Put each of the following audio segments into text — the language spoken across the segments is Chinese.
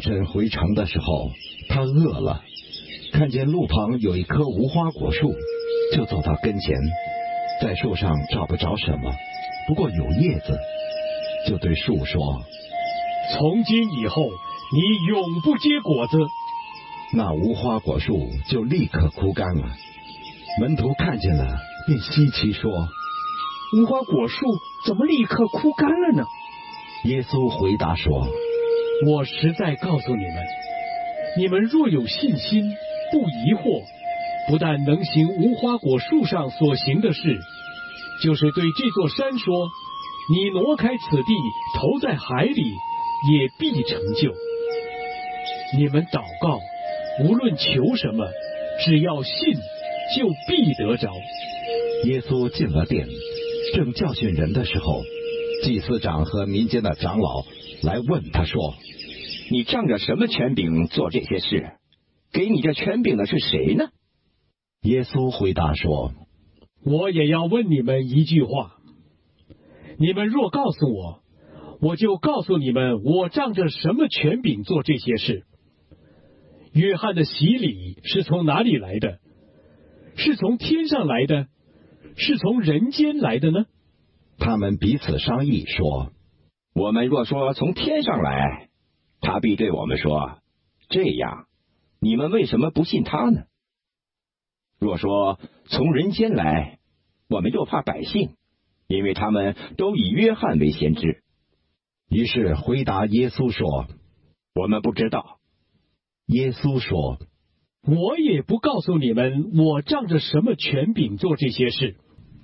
晨回城的时候，他饿了，看见路旁有一棵无花果树，就走到跟前，在树上找不着什么，不过有叶子，就对树说： 从今以后，你永不结果子。 那无花果树就立刻枯干了。门徒看见了，便稀奇说： 无花果树怎么立刻枯干了呢？ 耶稣回答说： 我实在告诉你们，你们若有信心，不疑惑，不但能行无花果树上所行的事，就是对这座山说：你挪开此地，投在海里，也必成就。你们祷告，无论求什么，只要信，就必得着。 耶稣进了殿，正教训人的时候，祭司长和民间的长老来问他说： 你仗着什么权柄做这些事？给你这权柄的是谁呢？ 耶稣回答说： 我也要问你们一句话，你们若告诉我，我就告诉你们，我仗着什么权柄做这些事。约翰的洗礼是从哪里来的？是从天上来的，是从人间来的呢？ 他们彼此商议说： 我们若说从天上来，他必对我们说：这样，你们为什么不信他呢？若说从人间来，我们又怕百姓，因为他们都以约翰为先知。 于是回答耶稣说： 我们不知道。 耶稣说： 我也不告诉你们，我仗着什么权柄做这些事。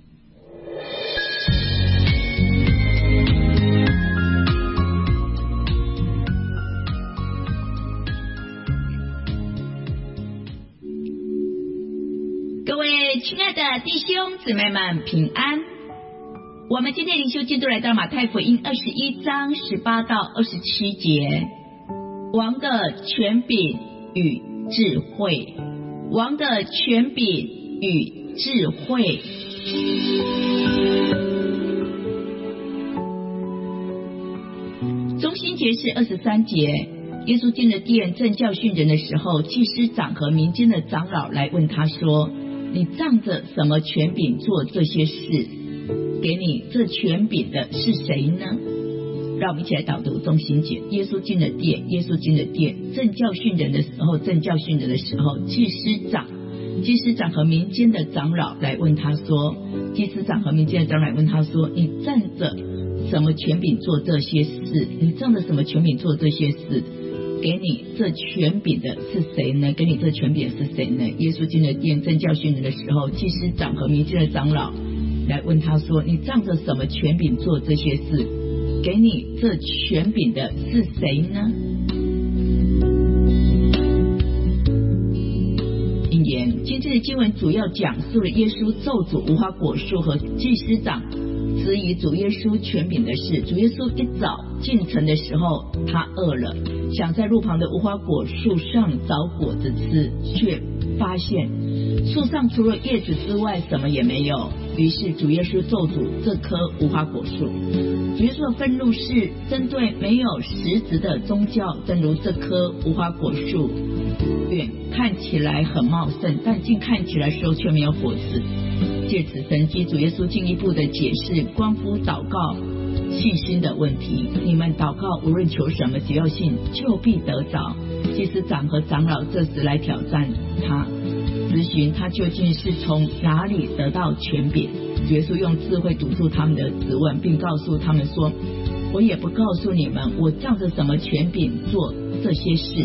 各位亲爱的弟兄姊妹们平安。我们今天灵修进度来到马太福音21章18到27节，王的权柄与智慧，王的权柄与智慧。中心节是23节，耶稣进了殿，正教训人的时候，祭司长和民间的长老来问他说：你仗着什么权柄做这些事？给你这权柄的是谁呢？让我们一起来导读中心节。耶稣进了殿，耶稣进了殿，正教训人的时候，祭司长和民间的长老来问他说：你仗着什么权柄做这些事？你仗着什么权柄做这些事？给你这权柄的是谁呢？耶稣进了殿，正教训人的时候，祭司长和民间的长老来问他说：你仗着什么权柄做这些事？给你这权柄的是谁呢？引言：今天的经文主要讲述了耶稣咒诅无花果树和祭司长质疑主耶稣权柄的事。主耶稣一早进城的时候，他饿了，想在路旁的无花果树上找果子吃，却发现树上除了叶子之外什么也没有。于是主耶稣咒诅这棵无花果树。主耶稣的愤怒是针对没有实质的宗教，正如这棵无花果树远看起来很茂盛，但近看起来时候却没有果子。借此神迹，主耶稣进一步的解释关乎祷告信心的问题。你们祷告无论求什么，只要信，就必得着。祭司长和长老这时来挑战他，咨询他究竟是从哪里得到权柄。主耶稣用智慧堵住他们的质问，并告诉他们说：我也不告诉你们，我仗着什么权柄做这些事。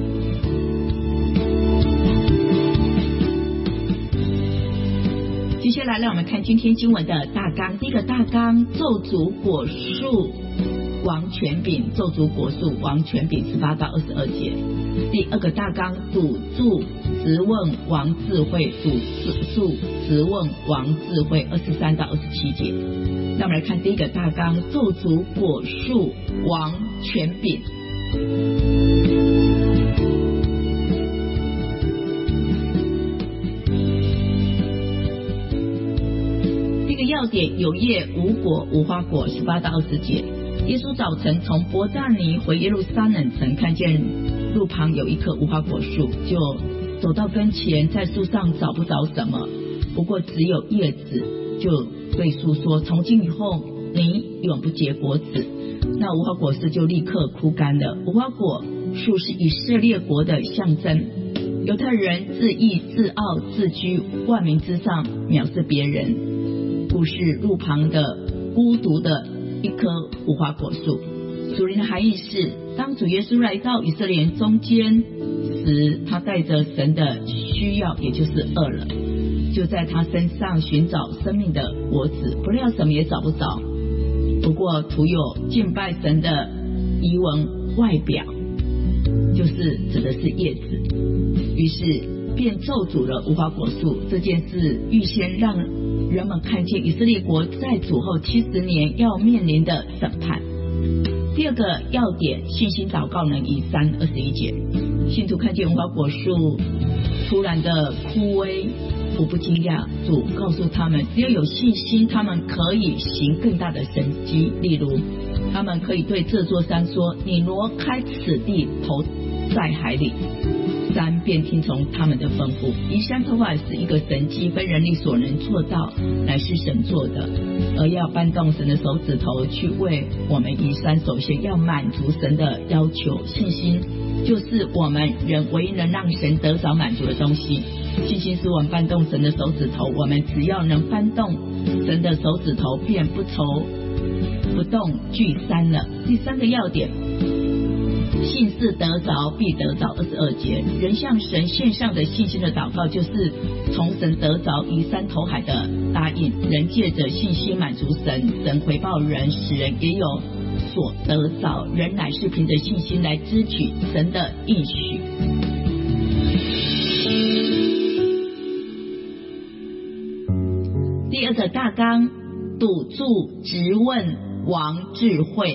接下来让我们看今天经文的大纲。第一个大纲，咒诅果树王权柄，咒诅果树王权柄18到22节。第二个大纲，堵住质问王智慧，堵住质问王智慧23到27节。让我们来看第一个大纲，咒诅果树王权柄。要点：有叶无果无花果18到20节。 耶稣早晨从伯大尼回耶路撒冷城，看见路旁有一棵无花果树，就走到跟前，在树上找不着什么，不过只有叶子，就对树说：从今以后你永不结果子。那无花果树就立刻枯干了。无花果树是以色列国的象征，犹太人自义自傲自居，万民之上，藐视别人，故是路旁的孤独的一棵无花果树。属灵的含义是，当主耶稣来到以色列人中间时，他带着神的需要，也就是饿了，就在他身上寻找生命的果子，不料什么也找不着，不过徒有敬拜神的仪文外表，就是指的是叶子。于是便咒诅了无花果树。这件事预先让人们看见以色列国在主后70年要面临的审判。第二个要点，信心祷告能移山21节。信徒看见无花果树突然的枯萎，我不惊讶，主告诉他们，只要有信心，他们可以行更大的神迹。例如，他们可以对这座山说：你挪开此地，投在海里，山便听从他们的吩咐。移山投海是一个神迹，非人力所能做到，乃是神做的。而要搬动神的手指头去为我们移山，首先要满足神的要求。信心就是我们人唯一能让神得着满足的东西。信心使我们搬动神的手指头，我们只要能搬动神的手指头，便不愁不动聚山了。第三个要点，信是得着必得着22节。人向神献上的信心的祷告，就是从神得着移山投海的答应。人借着信心满足神，神回报人，使人也有所得着。人乃是凭着信心来支取神的应许。第二个大纲，堵住质问王智慧。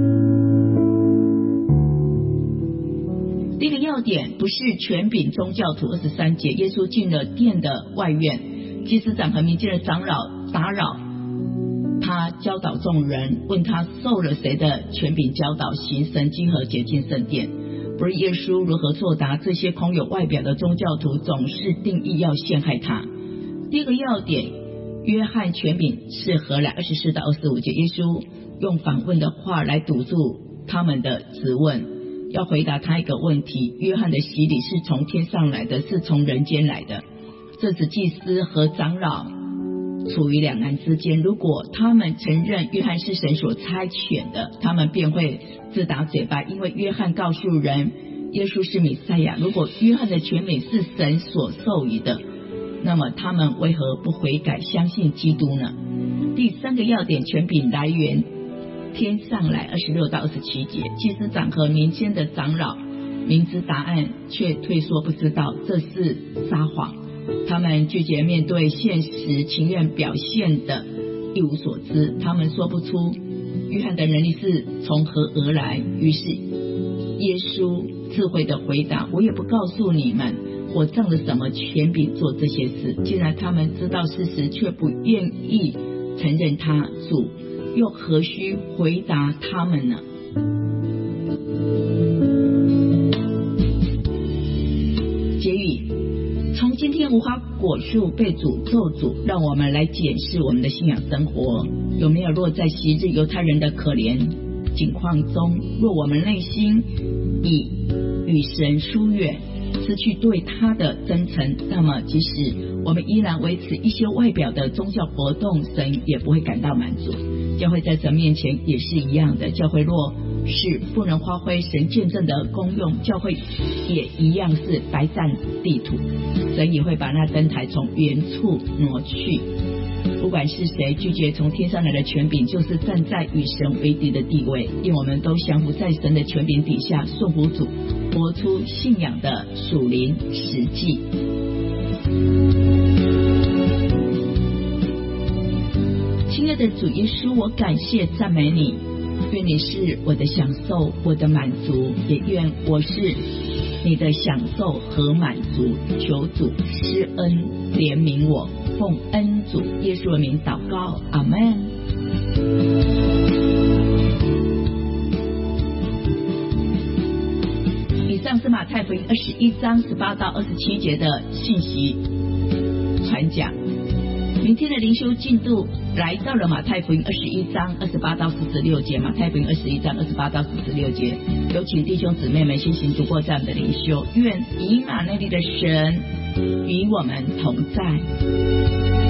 第一个要点，不是权柄宗教徒。23节，耶稣进了殿的外院，祭司长和民间的长老打扰他教导众人，问他受了谁的权柄教导行神迹和洁净圣殿。不论耶稣如何作答，这些空有外表的宗教徒总是定义要陷害他。第二个要点，约翰权柄是何来？24到25节，耶稣用反问的话来堵住他们的质问，要回答他一个问题：约翰的洗礼是从天上来的，是从人间来的？这使祭司和长老处于两难之间。如果他们承认约翰是神所差遣的，他们便会自打嘴巴，因为约翰告诉人耶稣是弥赛亚。如果约翰的权柄是神所授予的，那么他们为何不悔改相信基督呢？第三个要点，权柄来源天上来。26到27节，祭司长和民间的长老明知答案却退缩不知道，这是撒谎。他们拒绝面对现实，情愿表现的一无所知。他们说不出约翰的能力是从何而来。于是耶稣智慧的回答：我也不告诉你们，我仗着什么权柄做这些事。既然他们知道事实，却不愿意承认他，主又何须回答他们呢？结语：从今天无花果树被主咒诅，让我们来检视我们的信仰生活有没有落在昔日犹太人的可怜境况中。若我们内心已与神疏远，失去对他的真诚，那么即使我们依然维持一些外表的宗教活动，神也不会感到满足。教会在神面前也是一样的，教会若是不能发挥神见证的功用，教会也一样是白占地土，神也会把那灯台从原处挪去。不管是谁拒绝从天上来的权柄，就是站在与神为敌的地位。愿我们都降服在神的权柄底下，顺服主，活出信仰的属灵实际。亲爱的主耶稣，我感谢赞美你，愿你是我的享受，我的满足，也愿我是你的享受和满足。求主施恩怜悯我，奉恩主耶稣的名祷告，阿们。 向是马太福音21章18到27节的信息传讲。明天的灵修进度来到了马太福音21章28到46节，马太福音21章28到46节，有请弟兄姊妹们先行读过这样的灵修。愿以马内利的神与我们同在。